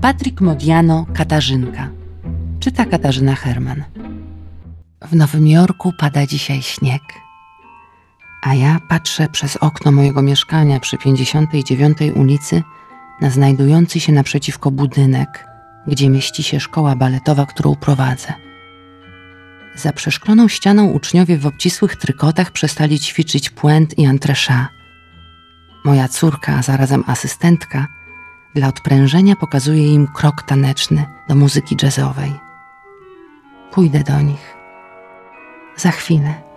Patrick Modiano, Katarzynka. Czyta Katarzyna Herman. W Nowym Jorku pada dzisiaj śnieg, a ja patrzę przez okno mojego mieszkania przy 59 ulicy na znajdujący się naprzeciwko budynek, gdzie mieści się szkoła baletowa, którą prowadzę. Za przeszkloną ścianą uczniowie w obcisłych trykotach przestali ćwiczyć pointe i entrechat. Moja córka, a zarazem asystentka, dla odprężenia pokazuje im krok taneczny do muzyki jazzowej. Pójdę do nich. Za chwilę.